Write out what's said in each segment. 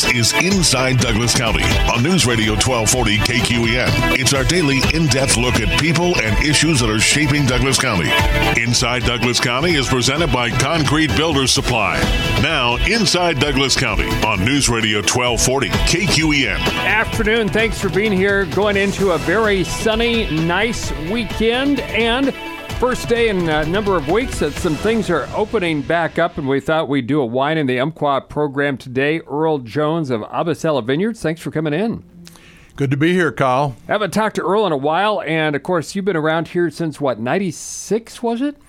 This is Inside Douglas County on News Radio 1240 KQEN. It's our daily in-depth look at people and issues that are shaping Douglas County. Inside Douglas County is presented by Concrete Builders Supply. Now, Inside Douglas County on News Radio 1240 KQEN. Afternoon. Thanks for being here. Going into a very sunny, nice weekend and first day in a number of weeks that some things are opening back up, and we thought we'd do a wine in the Umpqua program today. Earl Jones of Abasela Vineyards, thanks for coming in. Good to be here, Kyle. Haven't talked to Earl in a while, and of course, you've been around here since, what, 96, was it?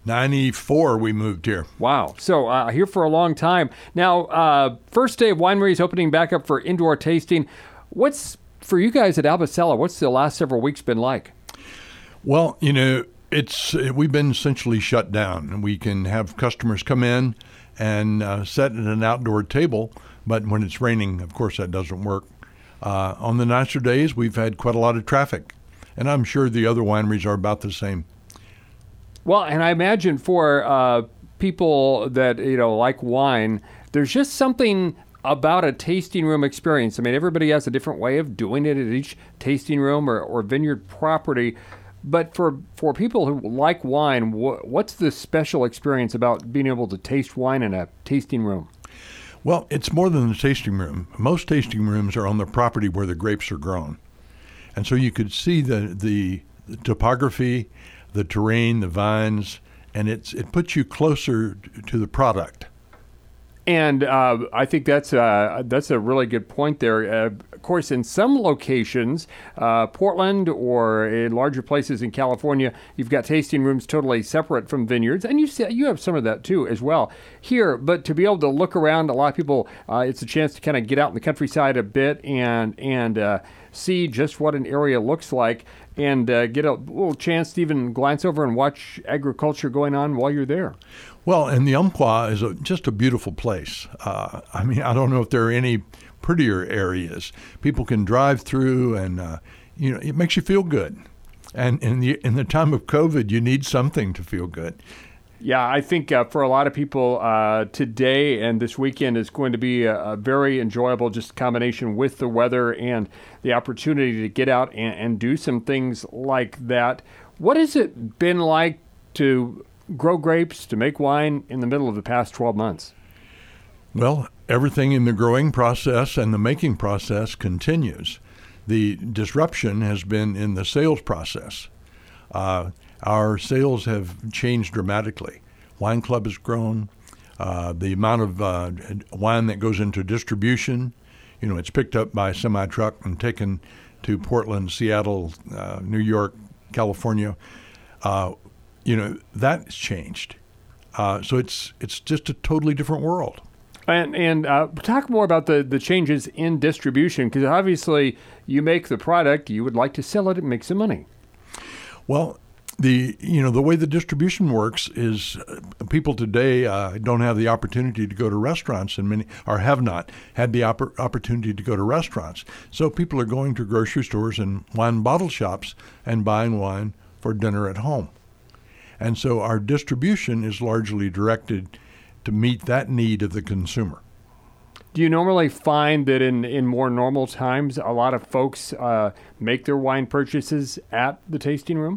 94 we moved here. Wow. So here for a long time. Now, first day of wineries opening back up for indoor tasting. What's, for you guys at Abasela, what's the last several weeks been like? Well, you know, we've been essentially shut down. We can have customers come in and sit at an outdoor table, but when it's raining, of course, that doesn't work. On the nicer days, we've had quite a lot of traffic, and I'm sure the other wineries are about the same. Well, and I imagine for people that, you know, like wine, there's just something about a tasting room experience. I mean, everybody has a different way of doing it at each tasting room or vineyard property. But for people who like wine, what's the special experience about being able to taste wine in a tasting room? Well, it's more than a tasting room. Most tasting rooms are on the property where the grapes are grown. And so you could see the topography, the terrain, the vines, and it puts you closer to the product. And I think that's a really good point there. Of course, in some locations, Portland or in larger places in California, you've got tasting rooms totally separate from vineyards, and you have some of that too as well here. But to be able to look around, a lot of people, it's a chance to kind of get out in the countryside a bit and see just what an area looks like, and get a little chance to even glance over and watch agriculture going on while you're there. Well, and the Umpqua is just a beautiful place. I mean, I don't know if there are any prettier areas. People can drive through, and it makes you feel good. And in the time of COVID, you need something to feel good. Yeah, I think for a lot of people, today and this weekend is going to be a very enjoyable just combination with the weather and the opportunity to get out and do some things like that. What has it been like to grow grapes, to make wine in the middle of the past 12 months? Well, everything in the growing process and the making process continues. The disruption has been in the sales process. Our sales have changed dramatically. Wine Club has grown. The amount of wine that goes into distribution, it's picked up by semi-truck and taken to Portland, Seattle, New York, California. That's changed. So it's just a totally different world. And talk more about the changes in distribution, because obviously you make the product, you would like to sell it and make some money. Well, the way the distribution works is people today don't have the opportunity to go to restaurants, and many or have not had the opportunity to go to restaurants. So people are going to grocery stores and wine bottle shops and buying wine for dinner at home. And so our distribution is largely directed to meet that need of the consumer. Do you normally find that in more normal times, a lot of folks make their wine purchases at the tasting room?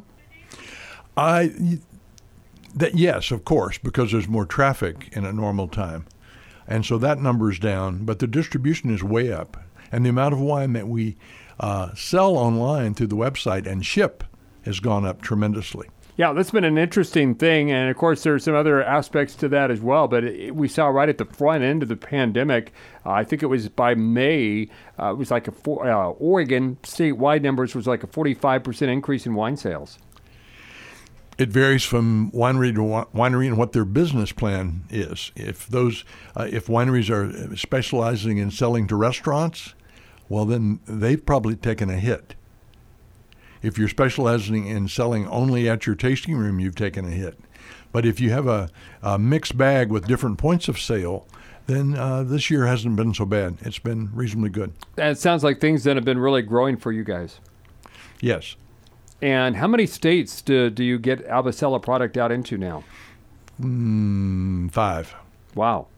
Yes, of course, because there's more traffic in a normal time. And so that number's down, but the distribution is way up. And the amount of wine that we sell online through the website and ship has gone up tremendously. Yeah, that's been an interesting thing, and of course there's some other aspects to that as well, but we saw right at the front end of the pandemic, I think it was by May, it was like Oregon statewide numbers was like a 45% increase in wine sales. It varies from winery to winery and what their business plan is. If wineries are specializing in selling to restaurants, well then they've probably taken a hit. If you're specializing in selling only at your tasting room, you've taken a hit. But if you have a mixed bag with different points of sale, then this year hasn't been so bad. It's been reasonably good. And it sounds like things then have been really growing for you guys. Yes. And how many states do you get Abasela product out into now? 5. Wow.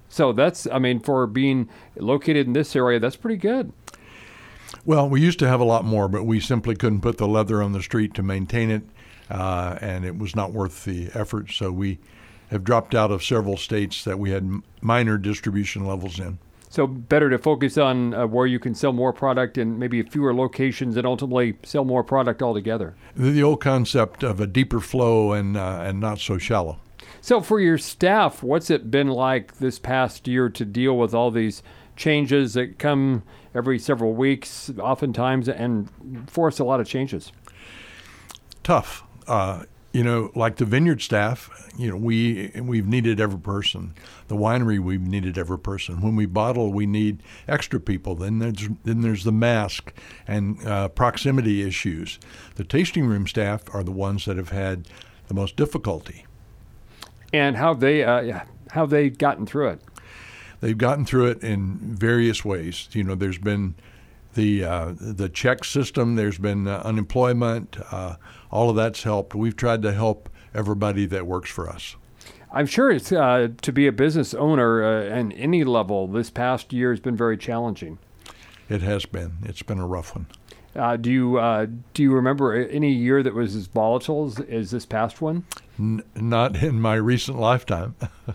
So that's, I mean, for being located in this area, that's pretty good. Well, we used to have a lot more, but we simply couldn't put the leather on the street to maintain it, and it was not worth the effort. So we have dropped out of several states that we had minor distribution levels in. So better to focus on where you can sell more product in maybe fewer locations and ultimately sell more product altogether. The old concept of a deeper flow and not so shallow. So for your staff, what's it been like this past year to deal with all these changes that come every several weeks, oftentimes, and force a lot of changes? Tough. Like the vineyard staff, we've needed every person. The winery, we've needed every person. When we bottle, we need extra people. Then there's the mask and proximity issues. The tasting room staff are the ones that have had the most difficulty. And how they gotten through it? They've gotten through it in various ways. There's been the check system. There's been unemployment. All of that's helped. We've tried to help everybody that works for us. I'm sure it's to be a business owner at any level this past year has been very challenging. It has been. It's been a rough one. Do you remember any year that was as volatile as this past one? Not in my recent lifetime.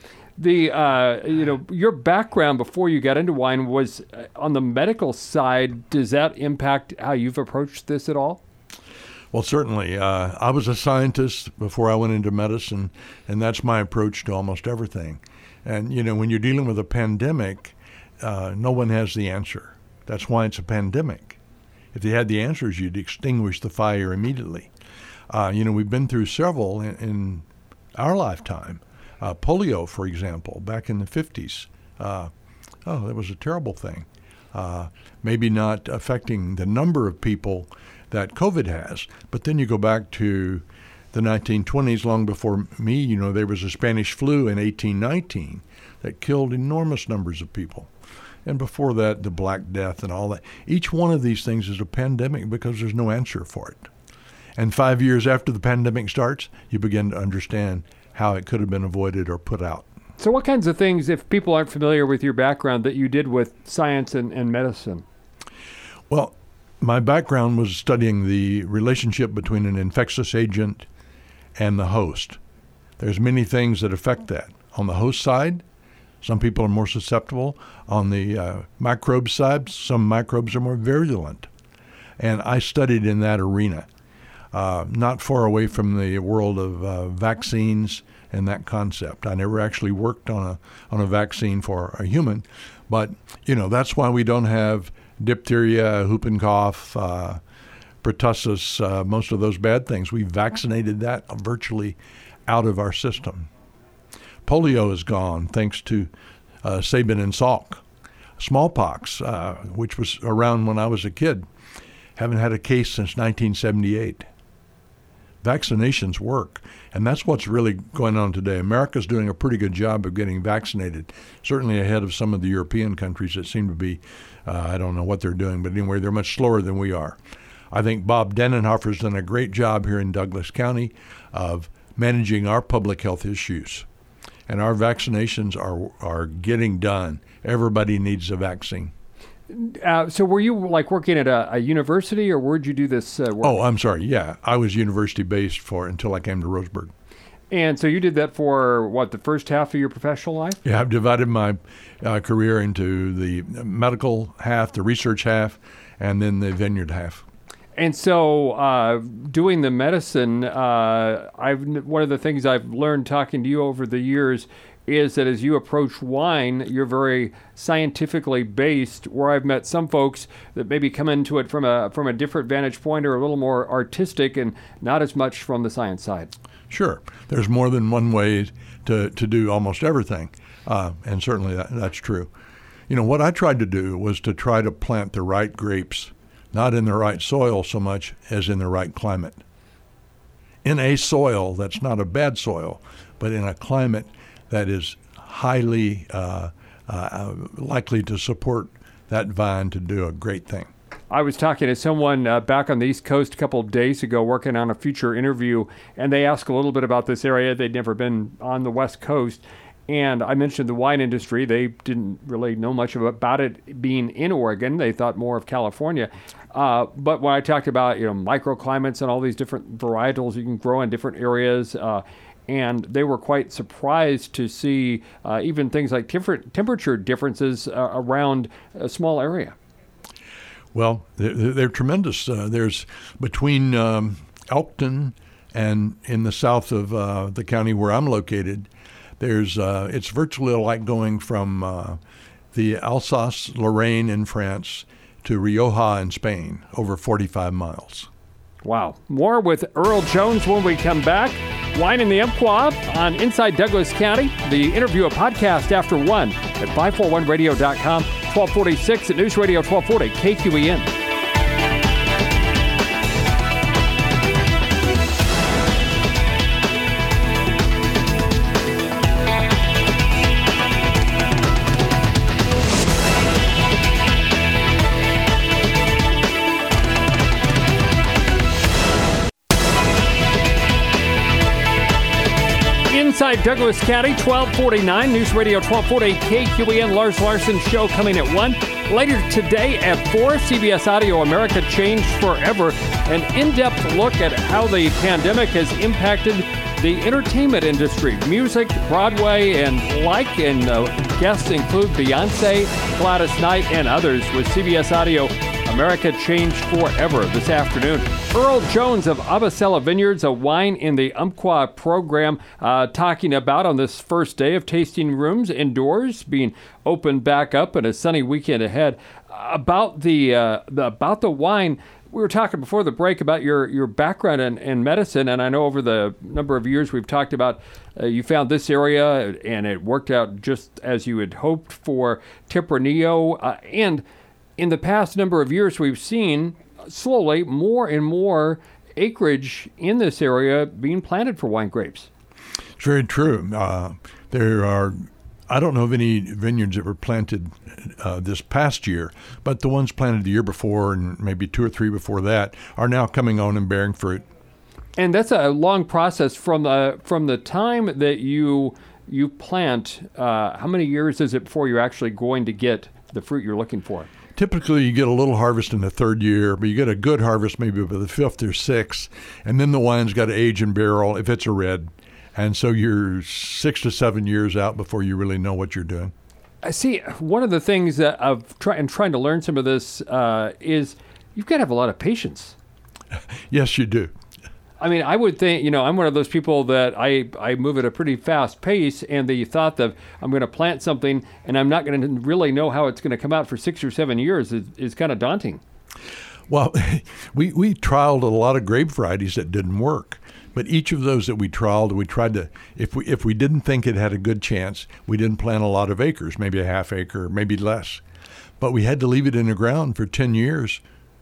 Your background before you got into wine was on the medical side. Does that impact how you've approached this at all? Well, certainly. I was a scientist before I went into medicine, and that's my approach to almost everything. And, when you're dealing with a pandemic, no one has the answer. That's why it's a pandemic. If they had the answers, you'd extinguish the fire immediately. We've been through several in our lifetime. Polio, for example, back in the 50s. That was a terrible thing. Maybe not affecting the number of people that COVID has, but then you go back to the 1920s, long before me, there was a Spanish flu in 1819 that killed enormous numbers of people. And before that, the Black Death and all that. Each one of these things is a pandemic because there's no answer for it. And 5 years after the pandemic starts, you begin to understand how it could have been avoided or put out. So what kinds of things, if people aren't familiar with your background, that you did with science and medicine? Well, my background was studying the relationship between an infectious agent and the host. There's many things that affect that. On the host side, some people are more susceptible. On the microbe side, some microbes are more virulent. And I studied in that arena, not far away from the world of vaccines and that concept. I never actually worked on a vaccine for a human, but that's why we don't have diphtheria, whooping cough, pertussis, most of those bad things. We vaccinated that virtually out of our system. Polio is gone thanks to Sabin and Salk. Smallpox, which was around when I was a kid, haven't had a case since 1978. Vaccinations work, and that's what's really going on today. America's doing a pretty good job of getting vaccinated, certainly ahead of some of the European countries that seem to be, I don't know what they're doing, but anyway, they're much slower than we are. I think Bob Denenhofer's done a great job here in Douglas County of managing our public health issues, and our vaccinations are getting done. Everybody needs a vaccine. So were you working at a university, or where'd you do this work? Oh, I'm sorry. Yeah, I was university-based until I came to Roseburg. And so you did that for, the first half of your professional life? Yeah, I've divided my career into the medical half, the research half, and then the vineyard half. And so doing the medicine, one of the things I've learned talking to you over the years is that as you approach wine, you're very scientifically based, where I've met some folks that maybe come into it from a different vantage point or a little more artistic and not as much from the science side. Sure. There's more than one way to do almost everything, and certainly that's true. What I tried to do was to try to plant the right grapes, not in the right soil so much as in the right climate. In a soil that's not a bad soil, but in a climate that is highly likely to support that vine to do a great thing. I was talking to someone back on the East Coast a couple of days ago working on a future interview, and they asked a little bit about this area. They'd never been on the West Coast. And I mentioned the wine industry. They didn't really know much about it being in Oregon. They thought more of California. But when I talked about microclimates and all these different varietals you can grow in different areas, and they were quite surprised to see even things like different temperature differences around a small area. Well, they're tremendous. There's between Elkton and in the south of the county where I'm located, it's virtually like going from the Alsace-Lorraine in France to Rioja in Spain, over 45 miles. Wow. More with Earl Jones when we come back. Wine in the Umpqua on Inside Douglas County. The interview, a podcast after 1 at 541radio.com, 1246 at News Radio 1240 KQEN. Inside Douglas County, 1249, News Radio 1240, KQEN. Lars Larson Show coming at 1. Later today at 4, CBS Audio America Changed Forever. An in-depth look at how the pandemic has impacted the entertainment industry, music, Broadway, and guests include Beyonce, Gladys Knight, and others with CBS Audio America Changed Forever this afternoon. Earl Jones of Abasela Vineyards, a Wine in the Umpqua program, talking about on this first day of tasting rooms indoors being opened back up and a sunny weekend ahead. About the wine, we were talking before the break about your background in medicine, and I know over the number of years we've talked about you found this area and it worked out just as you had hoped for Tempranillo, and in the past number of years, we've seen slowly more and more acreage in this area being planted for wine grapes. It's very true. There are, I don't know of any vineyards that were planted this past year, but the ones planted the year before and maybe 2 or 3 before that are now coming on and bearing fruit. And that's a long process from the time that you plant. How many years is it before you're actually going to get the fruit you're looking for? Typically, you get a little harvest in the 3rd year, but you get a good harvest maybe by the 5th or 6th, and then the wine's got to age in barrel if it's a red. And so you're 6 to 7 years out before you really know what you're doing. I see. One of the things that of trying to learn some of this is you've got to have a lot of patience. Yes, you do. I mean, I would think, I'm one of those people that I move at a pretty fast pace, and the thought that I'm going to plant something and I'm not going to really know how it's going to come out for 6 or 7 years is kind of daunting. Well, we trialed a lot of grape varieties that didn't work. But each of those that we trialed, we tried to, if we didn't think it had a good chance, we didn't plant a lot of acres, maybe a half acre, maybe less. But we had to leave it in the ground for 10 years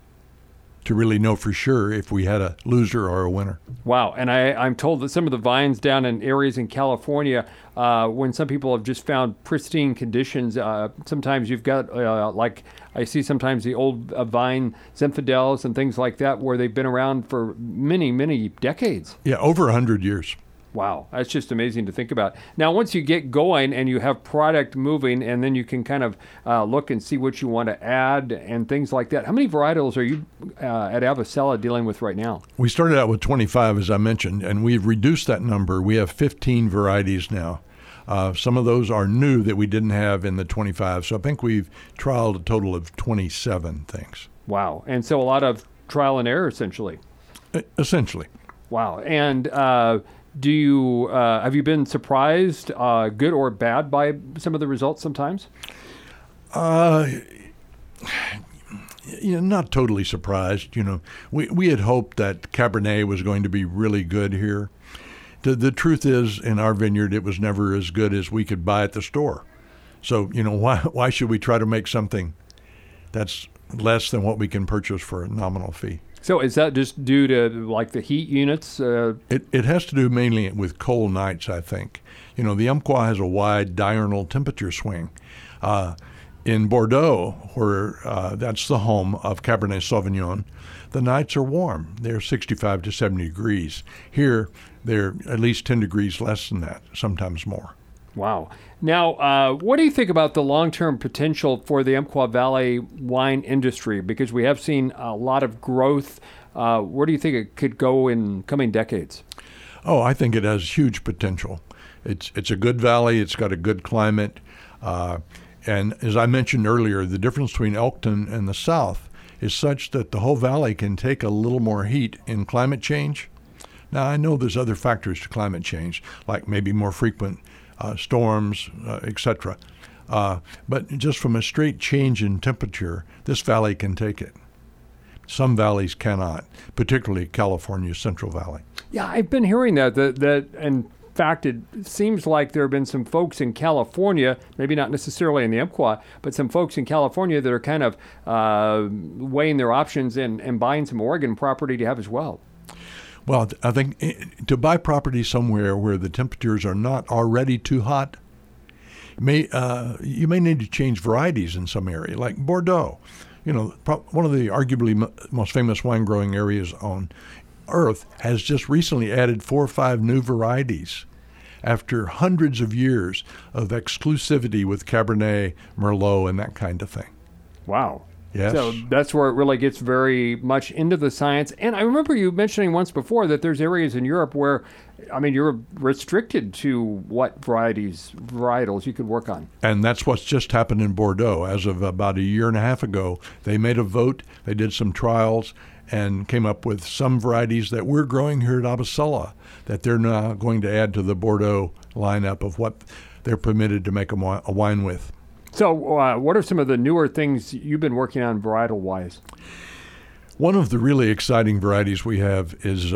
to really know for sure if we had a loser or a winner. Wow. And I'm told that some of the vines down in areas in California, when some people have just found pristine conditions, sometimes you've got, like I see sometimes the old vine Zinfandels and things like that where they've been around for many, many decades. Yeah, over 100 years. Wow, that's just amazing to think about. Now, once you get going and you have product moving, and then you can kind of look and see what you want to add and things like that. How many varietals are you at Abasela dealing with right now? We started out with 25, as I mentioned, and we've reduced that number. We have 15 varieties now. Some of those are new that we didn't have in the 25. So I think we've trialed a total of 27 things. Wow, and so a lot of trial and error, essentially. Essentially. Wow, and do you have you been surprised, good or bad, by some of the results sometimes? Not totally surprised. We had hoped that Cabernet was going to be really good here. The truth is, in our vineyard, it was never as good as we could buy at the store. So, why should we try to make something that's less than what we can purchase for a nominal fee? So is that just due to like the heat units? It has to do mainly with cold nights, I think. The Umpqua has a wide diurnal temperature swing. In Bordeaux, where that's the home of Cabernet Sauvignon, the nights are warm. They're 65 to 70 degrees. Here, they're at least 10 degrees less than that, sometimes more. Wow. Now, what do you think about the long-term potential for the Umpqua Valley wine industry? Because we have seen a lot of growth. Where do you think it could go in coming decades? Oh, I think it has huge potential. It's a good valley. It's got a good climate. And as I mentioned earlier, the difference between Elkton and the south is such that the whole valley can take a little more heat in climate change. Now, I know there's other factors to climate change, like maybe more frequent storms, etc. But just from a straight change in temperature, this valley can take it. Some valleys cannot, particularly California's Central Valley. Yeah, I've been hearing that in fact, it seems like there have been some folks in California, maybe not necessarily in the Umpqua, but some folks in California that are kind of weighing their options and buying some Oregon property to have as well. Well, I think to buy property somewhere where the temperatures are not already too hot, you may need to change varieties in some area, like Bordeaux. You know, one of the arguably most famous wine growing areas on Earth has just recently added 4 or 5 new varieties after hundreds of years of exclusivity with Cabernet, Merlot, and that kind of thing. Wow. Yes. So that's where it really gets very much into the science. And I remember you mentioning once before that there's areas in Europe where, I mean, you're restricted to what varietals you could work on. And that's what's just happened in Bordeaux. As of about a year and a half ago, they made a vote, they did some trials, and came up with some varieties that we're growing here at Abasella that they're now going to add to the Bordeaux lineup of what they're permitted to make a wine with. So what are some of the newer things you've been working on varietal-wise? One of the really exciting varieties we have is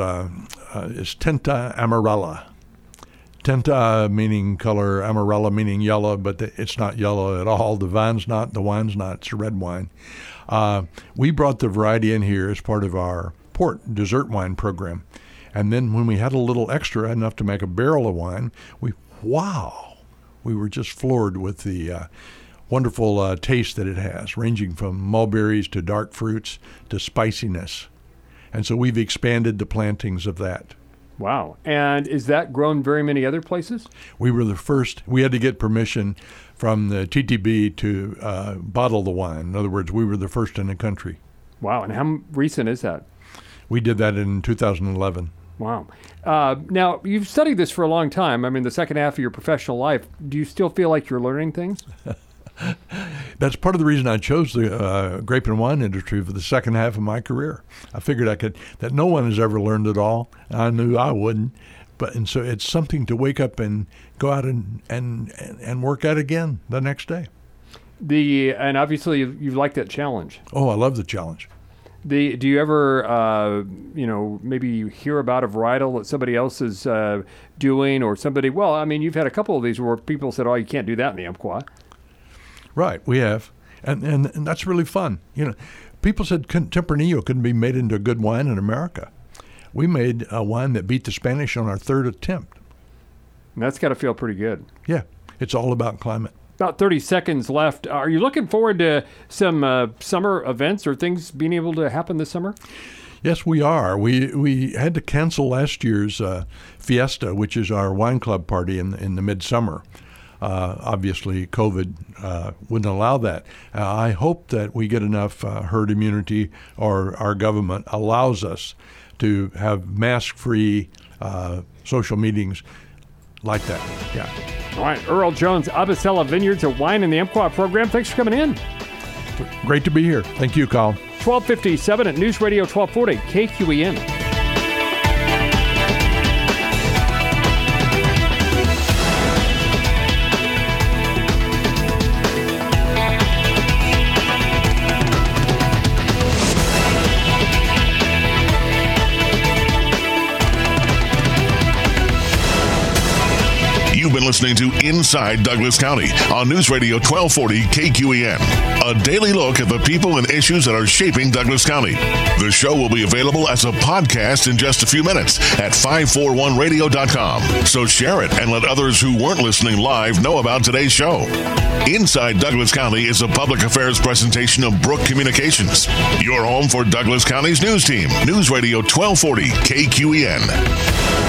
Tinta Amarella. Tinta meaning color, Amarella meaning yellow, but it's not yellow at all. The wine's not. It's a red wine. We brought the variety in here as part of our port dessert wine program. And then when we had a little extra, enough to make a barrel of wine, we were just floored with the wonderful taste that it has, ranging from mulberries to dark fruits to spiciness. And so we've expanded the plantings of that. Wow. And is that grown very many other places? We were the first. We had to get permission from the TTB to bottle the wine. In other words, we were the first in the country. Wow. And how recent is that? We did that in 2011. Wow. Now, you've studied this for a long time. I mean, the second half of your professional life. Do you still feel like you're learning things? That's part of the reason I chose the grape and wine industry for the second half of my career. I figured that no one has ever learned it all. I knew I wouldn't. And so it's something to wake up and go out and work at again the next day. And obviously you like that challenge. Oh, I love the challenge. Do you ever, maybe you hear about a varietal that somebody else is doing, or somebody? Well, I mean, you've had a couple of these where people said, "Oh, you can't do that in the Umpqua." Right, we have, and that's really fun. You know, people said Tempranillo couldn't be made into a good wine in America. We made a wine that beat the Spanish on our third attempt. And that's got to feel pretty good. Yeah, it's all about climate. About 30 seconds left. Are you looking forward to some summer events or things being able to happen this summer? Yes, we are. We had to cancel last year's Fiesta, which is our wine club party in the midsummer. Obviously, COVID wouldn't allow that. I hope that we get enough herd immunity, or our government allows us to have mask-free social meetings like that. Yeah. All right, Earl Jones, Abasella Vineyards, a wine in the Umpqua program. Thanks for coming in. Great to be here. Thank you, Colin. 1257 at News Radio 1240 KQEN. You've been listening to Inside Douglas County on News Radio 1240 KQEN. A daily look at the people and issues that are shaping Douglas County. The show will be available as a podcast in just a few minutes at 541radio.com. So share it and let others who weren't listening live know about today's show. Inside Douglas County is a public affairs presentation of Brook Communications. Your home for Douglas County's news team. News Radio 1240 KQEN.